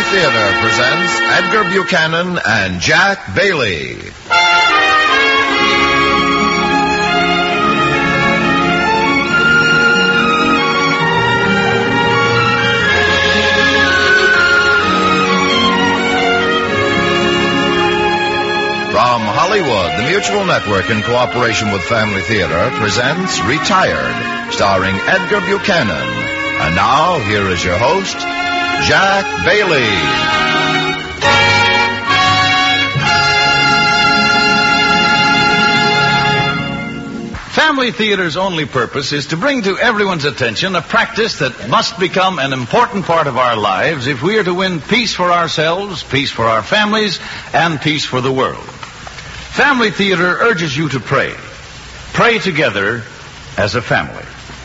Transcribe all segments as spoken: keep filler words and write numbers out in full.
Theater presents Edgar Buchanan and Jack Bailey. From Hollywood, the Mutual Network, in cooperation with Family Theater, presents Retired, starring Edgar Buchanan. And now, here is your host, Jack Bailey. Family Theater's only purpose is to bring to everyone's attention a practice that must become an important part of our lives if we are to win peace for ourselves, peace for our families, and peace for the world. Family Theater urges you to pray. Pray together as a family.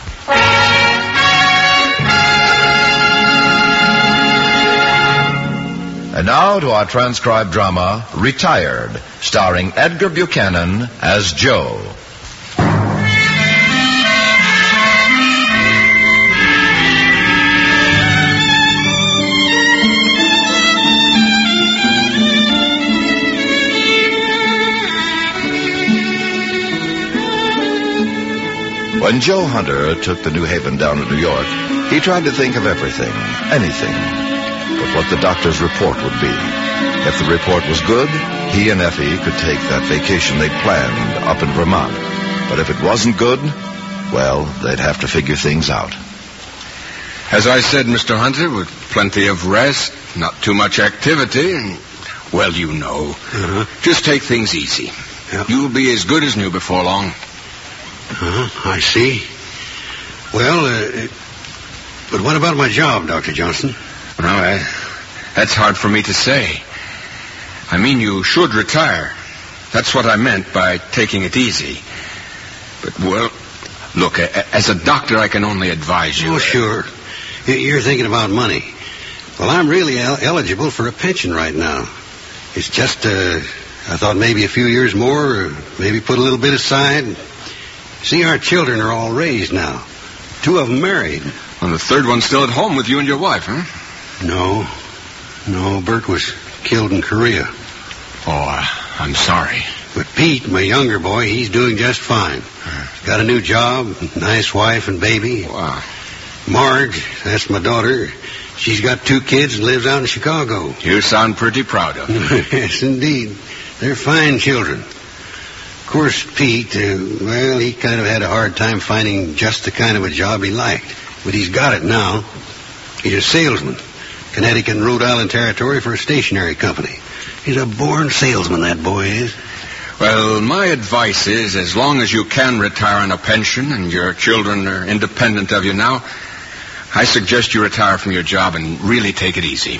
And now to our transcribed drama, Retired, starring Edgar Buchanan as Joe. When Joe Hunter took the New Haven down to New York, he tried to think of everything, anything, but what the doctor's report would be. If the report was good, he and Effie could take that vacation they'd planned up in Vermont. But if it wasn't good, well, they'd have to figure things out. As I said, Mister Hunter, with plenty of rest, not too much activity, and, well, you know, uh-huh. just take things easy. Yep. You'll be as good as new before long. Uh-huh, I see. Well, uh, but what about my job, Doctor Johnson? Well, I, that's hard for me to say. I mean, you should retire. That's what I meant by taking it easy. But, well, look, a, as a doctor, I can only advise you. Oh, sure. You're thinking about money. Well, I'm really el- eligible for a pension right now. It's just, uh, I thought maybe a few years more, or maybe put a little bit aside. See, our children are all raised now. Two of them married. Well, the third one's still at home with you and your wife, huh? No. No, Bert was killed in Korea. Oh, uh, I'm sorry. But Pete, my younger boy, he's doing just fine. He's got a new job, nice wife and baby. Wow. Marge, that's my daughter. She's got two kids and lives out in Chicago. You sound pretty proud of them. Yes, indeed. They're fine children. Of course, Pete, uh, well, he kind of had a hard time finding just the kind of a job he liked. But he's got it now. He's a salesman. Connecticut and Rhode Island Territory for a stationery company. He's a born salesman, that boy is. Well, my advice is, as long as you can retire on a pension and your children are independent of you now, I suggest you retire from your job and really take it easy.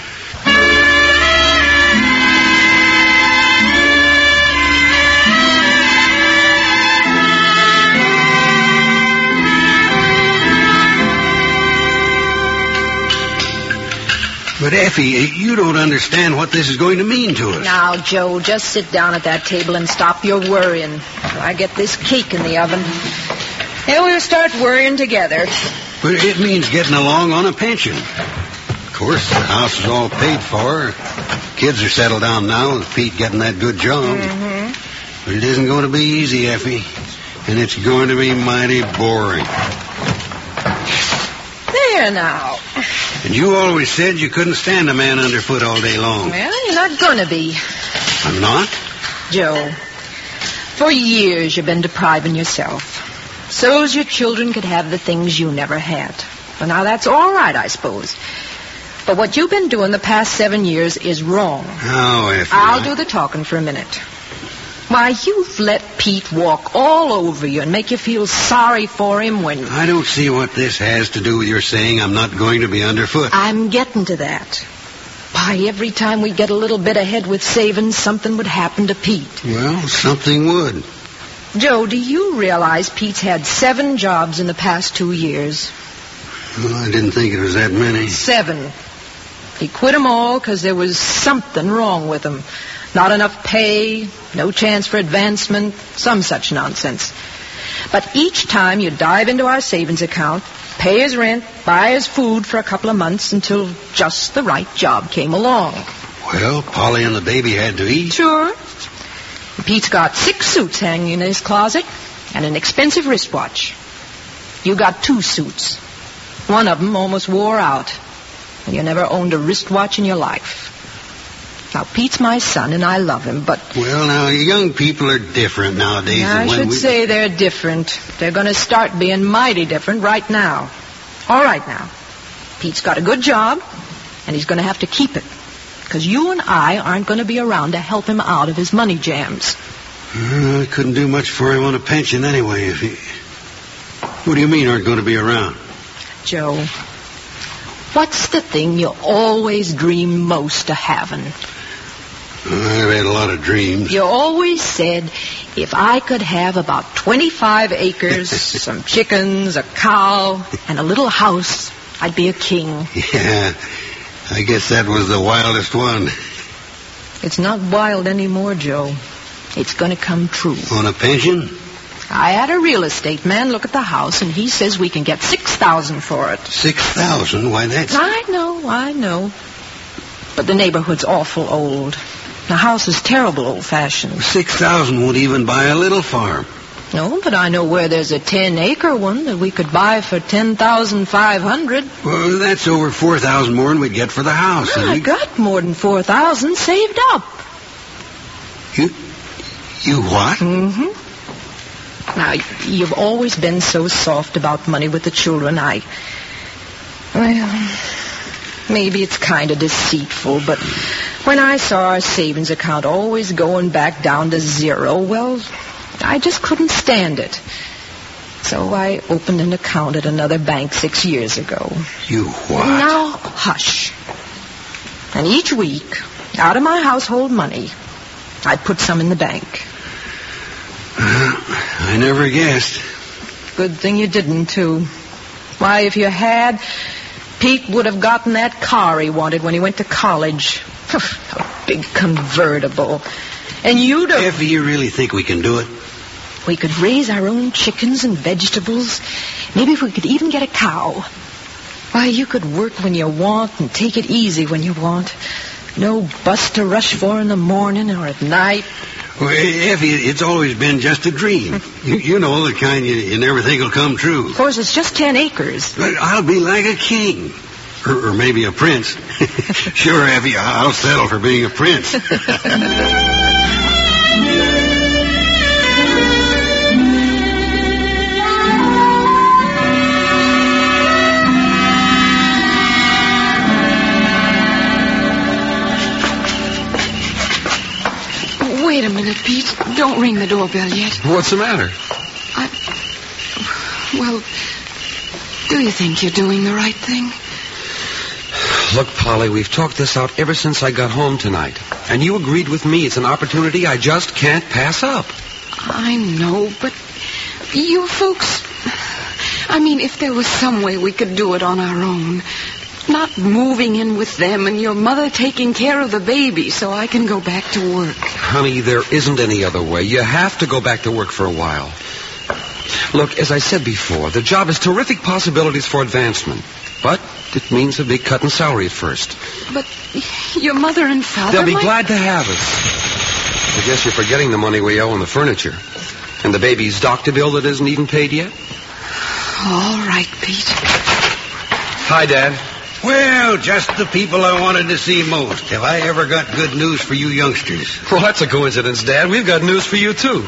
But, Effie, you don't understand what this is going to mean to us. Now, Joe, just sit down at that table and stop your worrying. I get this cake in the oven. And we'll start worrying together. But it means getting along on a pension. Of course, the house is all paid for. Kids are settled down now with Pete getting that good job. Mm-hmm. But it isn't going to be easy, Effie. And it's going to be mighty boring. There now. And you always said you couldn't stand a man underfoot all day long. Well, you're not going to be. I'm not? Joe, for years you've been depriving yourself. So's your children could have the things you never had. Well, now that's all right, I suppose. But what you've been doing the past seven years is wrong. Oh, Effie. I'll I... do the talking for a minute. Why, you've let Pete walk all over you and make you feel sorry for him when... I don't see what this has to do with your saying I'm not going to be underfoot. I'm getting to that. Why, every time we get a little bit ahead with savings, something would happen to Pete. Well, something would. Joe, do you realize Pete's had seven jobs in the past two years? Well, I didn't think it was that many. Seven. He quit them all because there was something wrong with them. Not enough pay, no chance for advancement, some such nonsense. But each time you dive into our savings account, pay his rent, buy his food for a couple of months until just the right job came along. Well, Polly and the baby had to eat. Sure. Pete's got six suits hanging in his closet and an expensive wristwatch. You got two suits. One of them almost wore out. And you never owned a wristwatch in your life. Now, Pete's my son, and I love him, but... Well, now, young people are different nowadays. I than when should we... say they're different. They're going to start being mighty different right now. All right, now. Pete's got a good job, and he's going to have to keep it. Because you and I aren't going to be around to help him out of his money jams. Uh, I couldn't do much for him on a pension anyway. If he... What do you mean aren't going to be around? Joe, what's the thing you always dream most of having? I've had a lot of dreams. You always said, if I could have about twenty-five acres, some chickens, a cow, and a little house, I'd be a king. Yeah, I guess that was the wildest one. It's not wild anymore, Joe. It's going to come true. On a pension? I had a real estate man look at the house, and he says we can get six thousand dollars for it. Six thousand? Why, that's... I know, I know. But the neighborhood's awful old. The house is terrible old-fashioned. Six thousand won't even buy a little farm. No, but I know where there's a ten-acre one that we could buy for ten thousand five hundred dollars. Well, that's over four thousand more than we'd get for the house. Well, I we... got more than four thousand saved up. You... You what? Mm-hmm. Now, you've always been so soft about money with the children. I... Well... Maybe it's kind of deceitful, but when I saw our savings account always going back down to zero, well, I just couldn't stand it. So I opened an account at another bank six years ago. You what? Now, hush. And each week, out of my household money, I'd put some in the bank. Uh, I never guessed. Good thing you didn't, too. Why, if you had... Pete would have gotten that car he wanted when he went to college. A big convertible. And you'd have... Effie, you really think we can do it? We could raise our own chickens and vegetables. Maybe if we could even get a cow. Why, you could work when you want and take it easy when you want. No bus to rush for in the morning or at night. Well, Effie, it's always been just a dream. You, you know, the kind you, you never think will come true. Of course, it's just ten acres. But I'll be like a king. Or, or maybe a prince. Sure, Effie, I'll settle for being a prince. Wait a minute, Pete. Don't ring the doorbell yet. What's the matter? I... Well, do you think you're doing the right thing? Look, Polly, we've talked this out ever since I got home tonight. And you agreed with me. It's an opportunity I just can't pass up. I know, but you folks... I mean, if there was some way we could do it on our own... Not moving in with them and your mother taking care of the baby so I can go back to work. Honey, there isn't any other way. You have to go back to work for a while. Look, as I said before, the job has terrific possibilities for advancement. But it means a big cut in salary at first. But your mother and father... They'll be might... glad to have us. I guess you're forgetting the money we owe on the furniture. And the baby's doctor bill that isn't even paid yet. All right, Pete. Hi, Dad. Well, just the people I wanted to see most. Have I ever got good news for you youngsters? Well, that's a coincidence, Dad. We've got news for you, too.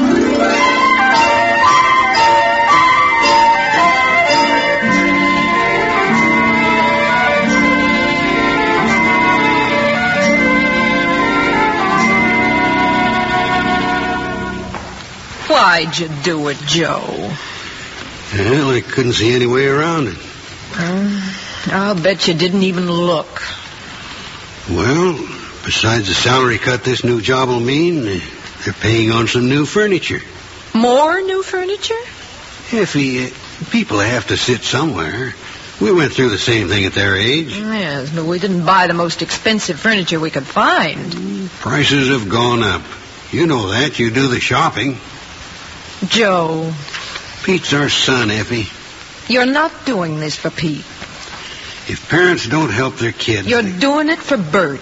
Why'd you do it, Joe? Well, I couldn't see any way around it. Uh, I'll bet you didn't even look. Well, besides the salary cut this new job will mean, they're paying on some new furniture. More new furniture? Effie, uh, people have to sit somewhere. We went through the same thing at their age. Yes, but we didn't buy the most expensive furniture we could find. Prices have gone up. You know that. You do the shopping. Joe. Pete's our son, Effie. You're not doing this for Pete. If parents don't help their kids... You're they... doing it for Bert.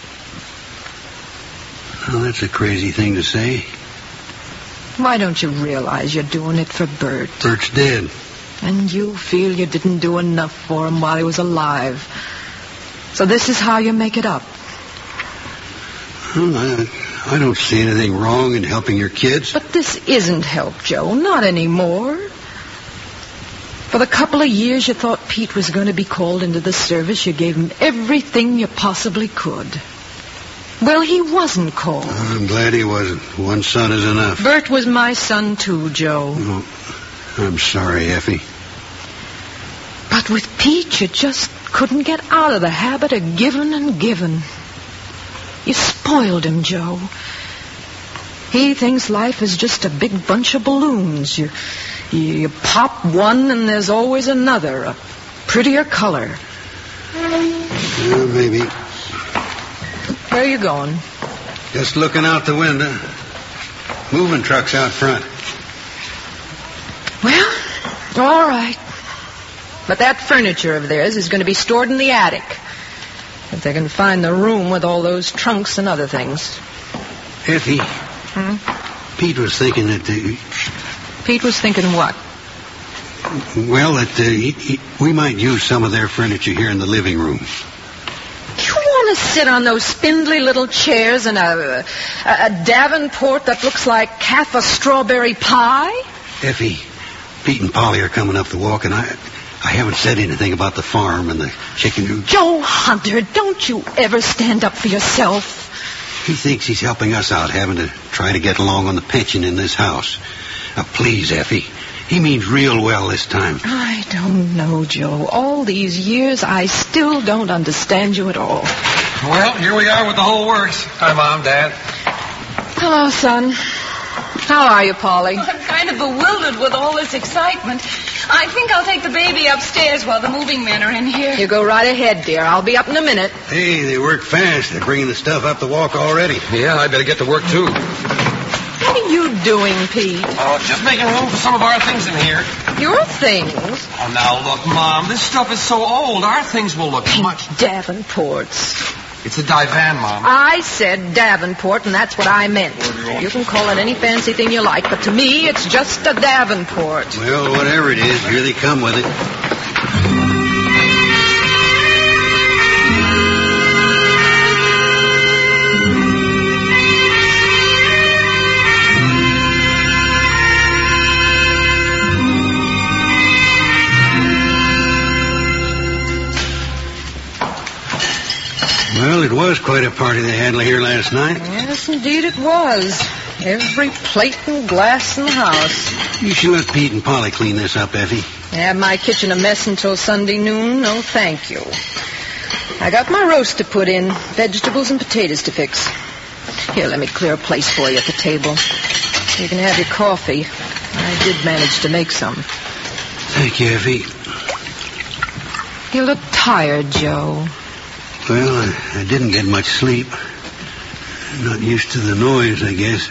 Well, that's a crazy thing to say. Why don't you realize you're doing it for Bert? Bert's dead. And you feel you didn't do enough for him while he was alive. So this is how you make it up. Well, I, I don't see anything wrong in helping your kids. But this isn't help, Joe. Not anymore. For the couple of years you thought Pete was going to be called into the service, you gave him everything you possibly could. Well, he wasn't called. I'm glad he wasn't. One son is enough. Bert was my son, too, Joe. Oh, I'm sorry, Effie. But with Pete, you just couldn't get out of the habit of giving and giving. You spoiled him, Joe. He thinks life is just a big bunch of balloons. You, you pop one and there's always another, a prettier color. Yeah, maybe. Where are you going? Just looking out the window. Moving trucks out front. Well, all right. But that furniture of theirs is going to be stored in the attic. If they can find the room with all those trunks and other things. Effie. Hmm? Pete was thinking that... Uh, Pete was thinking what? Well, that uh, he, he, we might use some of their furniture here in the living room. You want to sit on those spindly little chairs in a, a, a Davenport that looks like half a strawberry pie? Effie, Pete and Polly are coming up the walk, and I... I haven't said anything about the farm and the chicken. Joe Hunter, don't you ever stand up for yourself. He thinks he's helping us out, having to try to get along on the pension in this house. Now, please, Effie. He means real well this time. I don't know, Joe. All these years, I still don't understand you at all. Well, here we are with the whole works. Hi, Mom, Dad. Hello, son. How are you, Polly? I'm kind of bewildered with all this excitement. I think I'll take the baby upstairs while the moving men are in here. You go right ahead, dear. I'll be up in a minute. Hey, they work fast. They're bringing the stuff up the walk already. Yeah, I better get to work, too. What are you doing, Pete? Oh, just making room for some of our things in here. Your things? Oh, now, look, Mom, this stuff is so old. Our things will look much... Davenports. It's a divan, Mom. I said Davenport, and that's what I meant. You can call it any fancy thing you like, but to me, it's just a Davenport. Well, whatever it is, here they come with it. Well, it was quite a party they had here last night. Yes, indeed it was. Every plate and glass in the house. You should let Pete and Polly clean this up, Effie. Have my kitchen a mess until Sunday noon? No, thank you. I got my roast to put in, vegetables and potatoes to fix. Here, let me clear a place for you at the table. You can have your coffee. I did manage to make some. Thank you, Effie. You look tired, Joe. Well, I, I didn't get much sleep. Not used to the noise, I guess.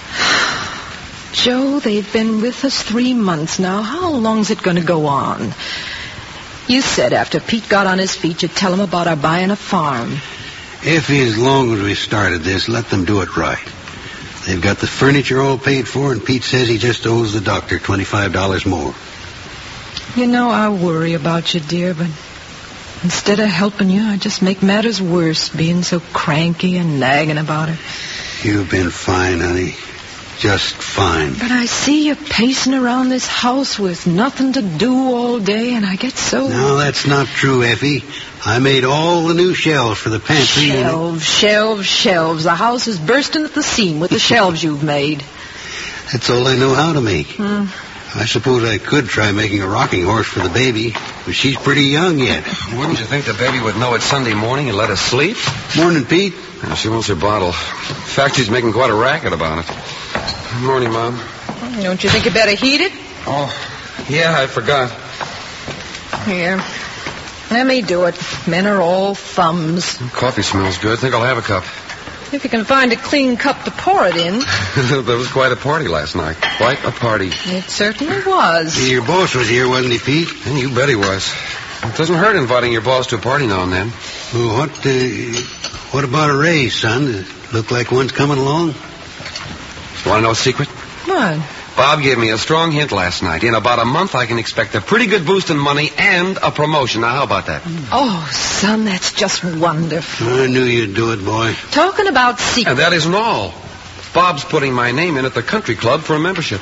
Joe, they've been with us three months now. How long's it going to go on? You said after Pete got on his feet, you'd tell him about our buying a farm. Effie, as long as we started this, let them do it right. They've got the furniture all paid for, and Pete says he just owes the doctor twenty-five dollars more. You know, I worry about you, dear, but instead of helping you, I just make matters worse, being so cranky and nagging about it. You've been fine, honey. Just fine. But I see you pacing around this house with nothing to do all day, and I get so... No, that's not true, Effie. I made all the new shelves for the pantry. Shelves, shelves, shelves. The house is bursting at the seam with the shelves you've made. That's all I know how to make. Hmm. I suppose I could try making a rocking horse for the baby, but she's pretty young yet. Wouldn't you think the baby would know it's Sunday morning and let us sleep? Morning, Pete. Yeah, she wants her bottle. In fact, she's making quite a racket about it. Morning, Mom. Don't you think you better heat it? Oh, yeah, I forgot. Here. Let me do it. Men are all thumbs. Coffee smells good. Think I'll have a cup. If you can find a clean cup to pour it in. There was quite a party last night. Quite a party. It certainly was. Your boss was here, wasn't he, Pete? And you bet he was. It doesn't hurt inviting your boss to a party now and then. Well, what, uh, what about a raise, son? Does it look like one's coming along? Want to know a secret? What? Bob gave me a strong hint last night. In about a month, I can expect a pretty good boost in money and a promotion. Now, how about that? Oh, son, that's just wonderful. I knew you'd do it, boy. Talking about secrets. And that isn't all. Bob's putting my name in at the country club for a membership.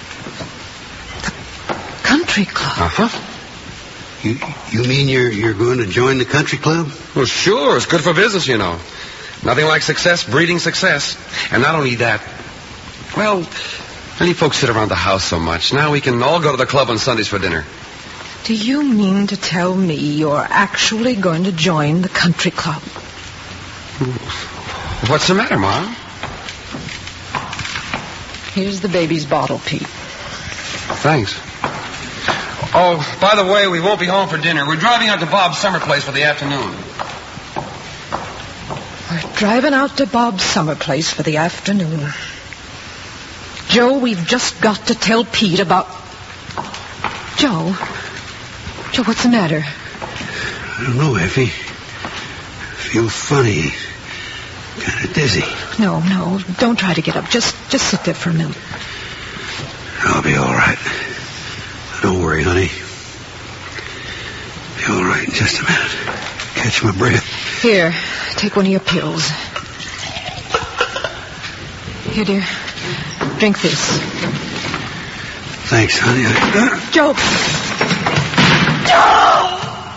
Country club? Uh-huh. You, you mean you're you're going to join the country club? Well, sure. It's good for business, you know. Nothing like success breeding success. And not only that, well, many folks sit around the house so much. Now we can all go to the club on Sundays for dinner. Do you mean to tell me you're actually going to join the country club? What's the matter, Mom? Here's the baby's bottle, Pete. Thanks. Oh, by the way, we won't be home for dinner. We're driving out to Bob's summer place for the afternoon. We're driving out to Bob's summer place for the afternoon. Joe, we've just got to tell Pete about... Joe? Joe, what's the matter? I don't know, Effie. I feel funny. Kind of dizzy. No, no, don't try to get up. Just just sit there for a minute. I'll be all right. Don't worry, honey. Be all right in just a minute. Catch my breath. Here, take one of your pills. Here, dear. Drink this. Thanks, honey. I... Joe! Joe!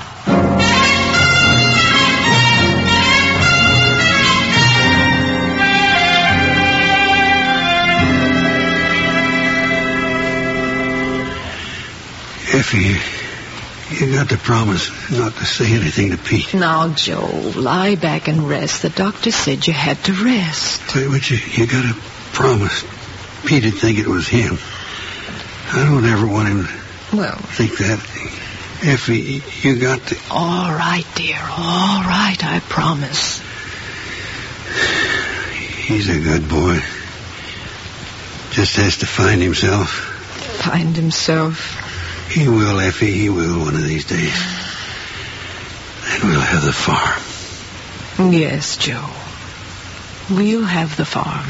Effie, you got to promise not to say anything to Pete. Now, Joe, lie back and rest. The doctor said you had to rest. But, but you, you got to promise Pete'd think it was him. I don't ever want him to well, think that. Effie, you got to... All right, dear. All right, I promise. He's a good boy. Just has to find himself. Find himself? He will, Effie. He will one of these days. And we'll have the farm. Yes, Joe. We'll have the farm.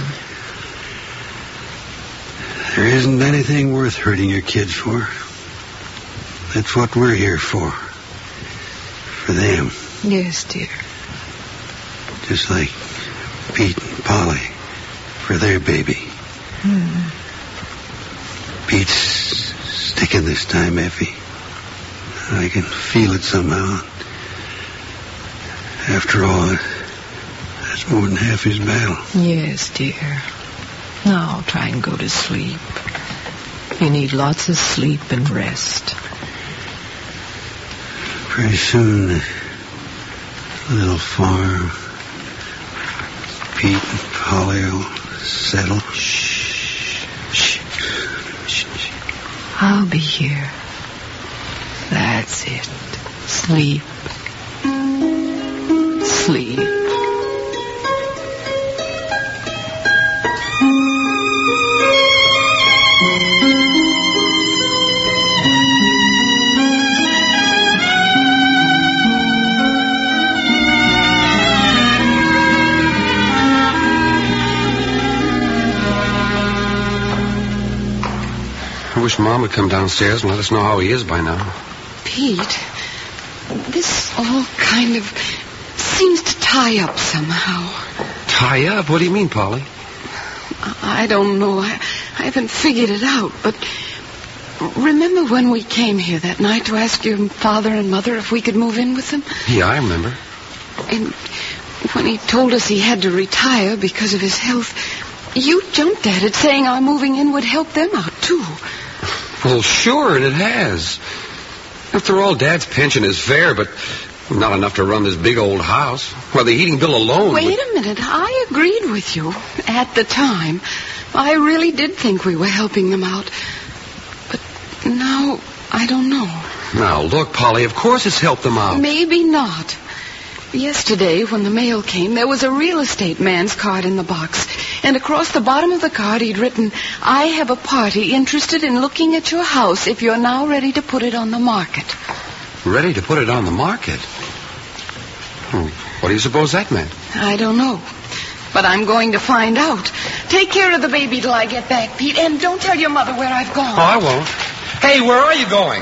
There isn't anything worth hurting your kids for. That's what we're here for. For them. Yes, dear. Just like Pete and Polly for their baby. Hmm. Pete's sticking this time, Effie. I can feel it somehow. After all, that's more than half his battle. Yes, dear. Now try and go to sleep. You need lots of sleep and rest. Pretty soon, the little farm, Pete and Polly will settle. Shh. Shh. Shh. Shh. I'll be here. That's it. Sleep. Sleep. I wish Mom would come downstairs and let us know how he is by now. Pete, this all kind of seems to tie up somehow. Tie up? What do you mean, Polly? I don't know. I, I haven't figured it out, but remember when we came here that night to ask your father and mother if we could move in with them? Yeah, I remember. And when he told us he had to retire because of his health, you jumped at it, saying our moving in would help them out, too. Well, sure, and it has. After all, Dad's pension is fair, but not enough to run this big old house. Well, the heating bill alone... Wait would... a minute. I agreed with you at the time. I really did think we were helping them out. But now, I don't know. Now, look, Polly, of course it's helped them out. Maybe not. Yesterday, when the mail came, there was a real estate man's card in the box. And across the bottom of the card, he'd written, I have a party interested in looking at your house if you're now ready to put it on the market. Ready to put it on the market? Hmm. What do you suppose that meant? I don't know. But I'm going to find out. Take care of the baby till I get back, Pete. And don't tell your mother where I've gone. Oh, I won't. Hey, where are you going?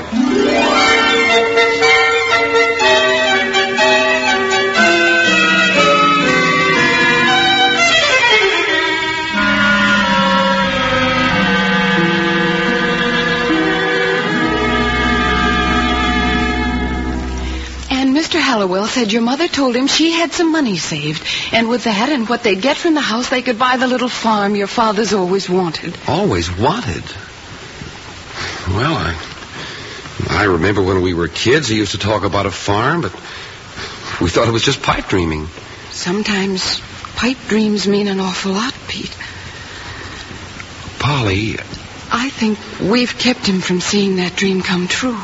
Mister Hallowell said your mother told him she had some money saved. And with that and what they'd get from the house, they could buy the little farm your father's always wanted. Always wanted? Well, I... I remember when we were kids, he used to talk about a farm, but we thought it was just pipe dreaming. Sometimes pipe dreams mean an awful lot, Pete. Polly... I think we've kept him from seeing that dream come true.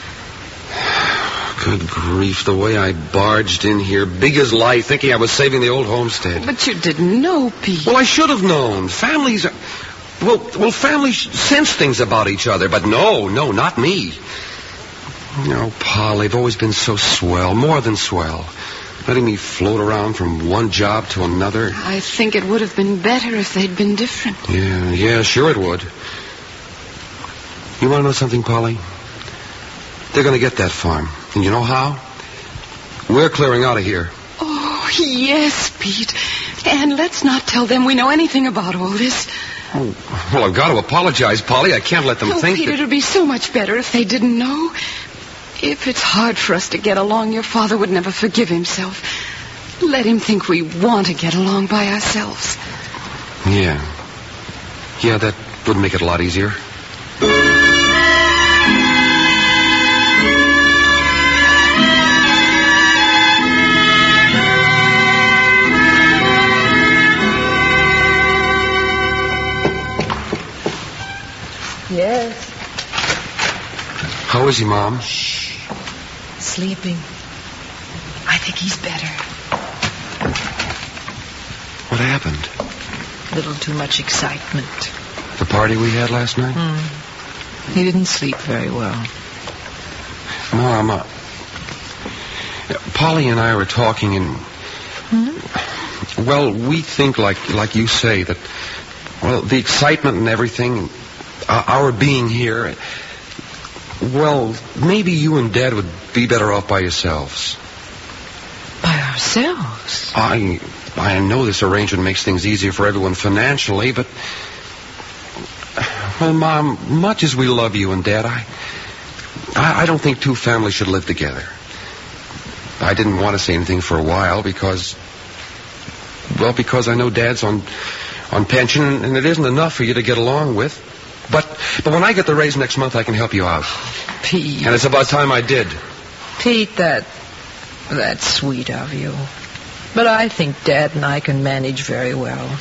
Good grief, the way I barged in here, big as life, thinking I was saving the old homestead. But you didn't know, Pete. Well, I should have known. Families are... Well, well, families sense things about each other, but no, no, not me. You know, Paul, they've always been so swell, more than swell. Letting me float around from one job to another. I think it would have been better if they'd been different. Yeah, yeah, sure it would. You want to know something, Polly? They're going to get that farm. And you know how? We're clearing out of here. Oh, yes, Pete. And let's not tell them we know anything about all this. Oh, well, I've got to apologize, Polly. I can't let them oh, think Pete, that... it would be so much better if they didn't know. If it's hard for us to get along, your father would never forgive himself. Let him think we want to get along by ourselves. Yeah. Yeah, that would make it a lot easier. Yes. How is he, Mom? Shh. Sleeping. I think he's better. What happened? A little too much excitement. The party we had last night? Mm. He didn't sleep very well. Mom, uh, Polly and I were talking and... Hmm? Well, we think like like you say that... Well, the excitement and everything... Uh, our being here... Well, maybe you and Dad would be better off by yourselves. By ourselves? I I know this arrangement makes things easier for everyone financially, but... Well, Mom, much as we love you and Dad, I, I, I don't think two families should live together. I didn't want to say anything for a while because... Well, because I know Dad's on, on pension, and it isn't enough for you to get along with. But but when I get the raise next month, I can help you out. Pete. And it's about time I did. Pete, that... that's sweet of you. But I think Dad and I can manage very well.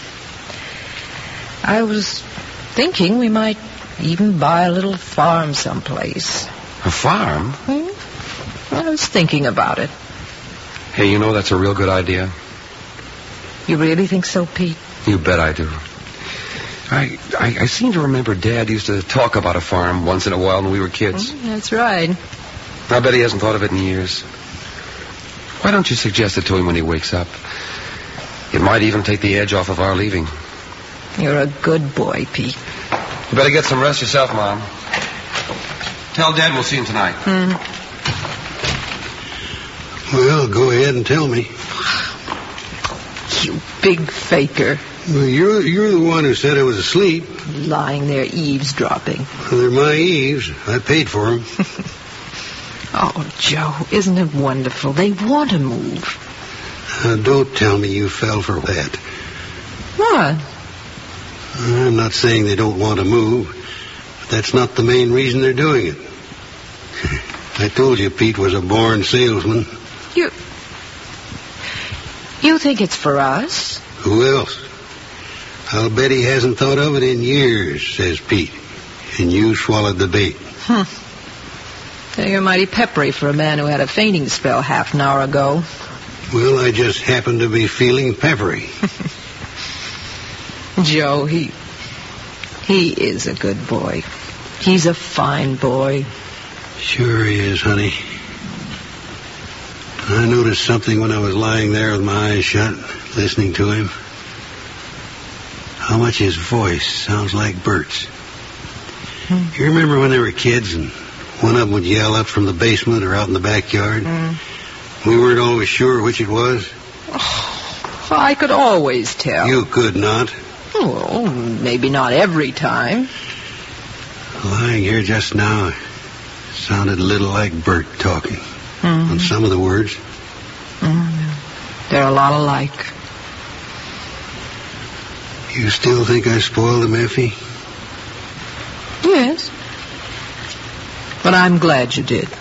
I was thinking we might even buy a little farm someplace. A farm? Hmm? I was thinking about it. Hey, you know that's a real good idea. You really think so, Pete? You bet I do. I, I I seem to remember Dad used to talk about a farm once in a while when we were kids. Mm, that's right. I bet he hasn't thought of it in years. Why don't you suggest it to him when he wakes up? It might even take the edge off of our leaving. You're a good boy, Pete. You better get some rest yourself, Mom. Tell Dad we'll see him tonight. Mm. Well, go ahead and tell me. You big faker. Well, you're, you're the one who said I was asleep. Lying there eavesdropping. Well, they're my eaves. I paid for them. Oh, Joe, isn't it wonderful? They want to move. Uh, don't tell me you fell for that. What? I'm not saying they don't want to move, but that's not the main reason they're doing it. I told you Pete was a born salesman. You... You think it's for us? Who else? I'll bet he hasn't thought of it in years, says Pete. And you swallowed the bait. Hmm. You're mighty peppery for a man who had a fainting spell half an hour ago. Well, I just happen to be feeling peppery. Joe, he... he is a good boy. He's a fine boy. Sure he is, honey. I noticed something when I was lying there with my eyes shut, listening to him. How much his voice sounds like Bert's. Hmm. You remember when they were kids and one of them would yell up from the basement or out in the backyard? Hmm. We weren't always sure which it was. Oh, I could always tell. You could not. Well, maybe not every time. Lying here just now, it sounded a little like Bert talking. Mm-hmm. On some of the words. Mm-hmm. They're a lot alike. You still think I spoiled him, Effie? Yes. But I'm glad you did.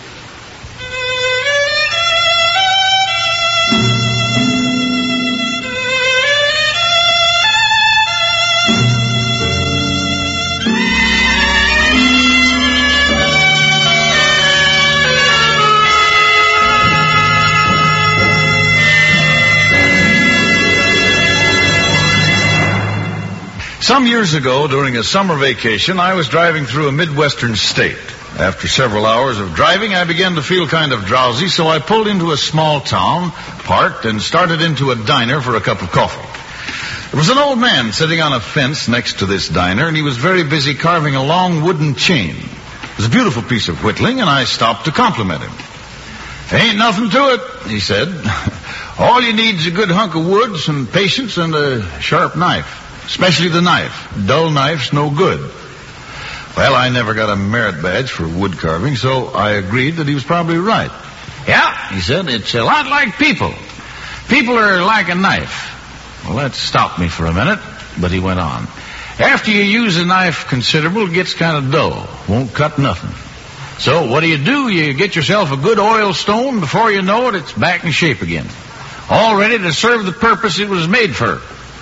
Some years ago, during a summer vacation, I was driving through a Midwestern state. After several hours of driving, I began to feel kind of drowsy, so I pulled into a small town, parked, and started into a diner for a cup of coffee. There was an old man sitting on a fence next to this diner, and he was very busy carving a long wooden chain. It was a beautiful piece of whittling, and I stopped to compliment him. "Ain't nothing to it," he said. "All you need is a good hunk of wood, some patience, and a sharp knife. Especially the knife. Dull knife's no good." Well, I never got a merit badge for wood carving, so I agreed that he was probably right. "Yeah," he said, "it's a lot like people. People are like a knife." Well, that stopped me for a minute, but he went on. "After you use a knife considerable, it gets kind of dull. Won't cut nothing. So what do you do? You get yourself a good oil stone. Before you know it, it's back in shape again. All ready to serve the purpose it was made for."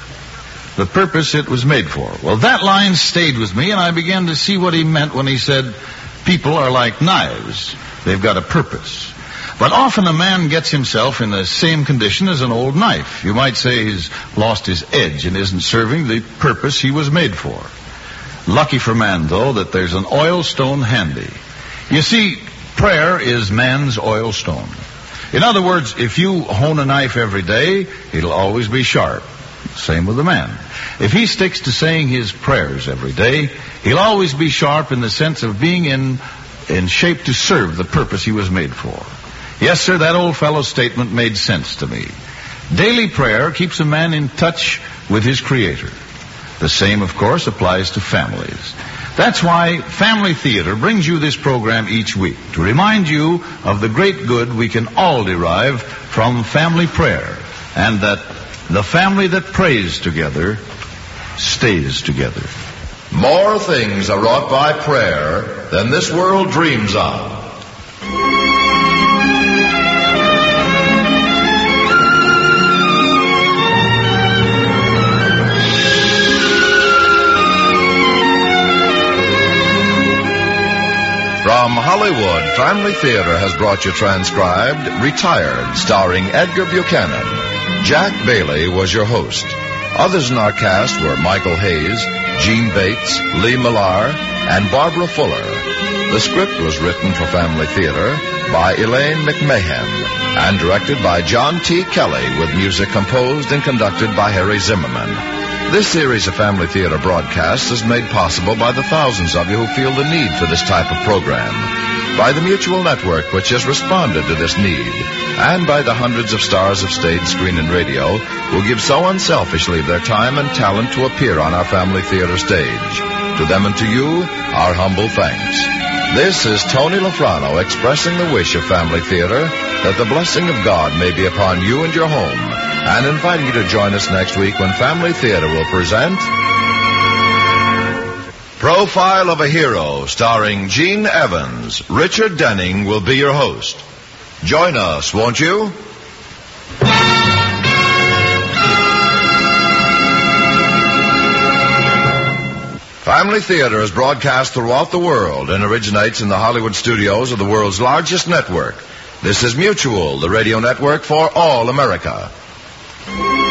The purpose it was made for. Well, that line stayed with me, and I began to see what he meant when he said, people are like knives. They've got a purpose. But often a man gets himself in the same condition as an old knife. You might say he's lost his edge and isn't serving the purpose he was made for. Lucky for man, though, that there's an oil stone handy. You see, prayer is man's oil stone. In other words, if you hone a knife every day, it'll always be sharp. Same with a man. If he sticks to saying his prayers every day, he'll always be sharp in the sense of being in, in shape to serve the purpose he was made for. Yes, sir, that old fellow's statement made sense to me. Daily prayer keeps a man in touch with his Creator. The same, of course, applies to families. That's why Family Theater brings you this program each week, to remind you of the great good we can all derive from family prayer, and that the family that prays together stays together. More things are wrought by prayer than this world dreams of. From Hollywood, Family Theater has brought you transcribed Retired, starring Edgar Buchanan. Jack Bailey was your host. Others in our cast were Michael Hayes, Gene Bates, Lee Millar, and Barbara Fuller. The script was written for Family Theater by Elaine McMahon and directed by John T. Kelly, with music composed and conducted by Harry Zimmerman. This series of Family Theater broadcasts is made possible by the thousands of you who feel the need for this type of program, by the Mutual Network, which has responded to this need, and by the hundreds of stars of stage, screen, and radio who give so unselfishly their time and talent to appear on our Family Theater stage. To them and to you, our humble thanks. This is Tony Lafrano expressing the wish of Family Theater that the blessing of God may be upon you and your home, and inviting you to join us next week when Family Theater will present Profile of a Hero, starring Gene Evans. Richard Denning will be your host. Join us, won't you? Family Theater is broadcast throughout the world and originates in the Hollywood studios of the world's largest network. This is Mutual, the radio network for all America.